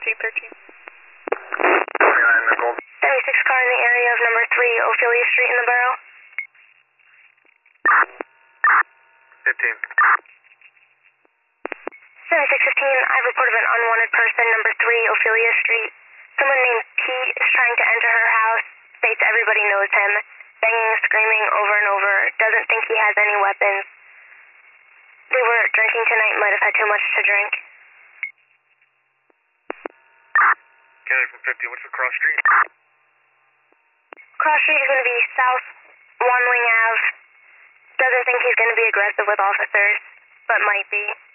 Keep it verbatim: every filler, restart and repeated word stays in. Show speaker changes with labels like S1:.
S1: eight thirteen.
S2: twenty-nine, Nicole.
S3: seventy-six car in the area of number three Ophelia Street in the borough.
S2: fifteen.
S3: seventy-six fifteen, I've reported an unwanted person, number three Ophelia Street. Someone named Pete is trying to enter her house, states everybody knows him, banging, screaming over and over, doesn't think he has any weapons. They were drinking tonight, might have had too much to drink.
S2: Kennedy from fifty, what's the cross street?
S3: Cross Street is going to be South One Wing Ave. Doesn't think he's going to be aggressive with officers, but might be.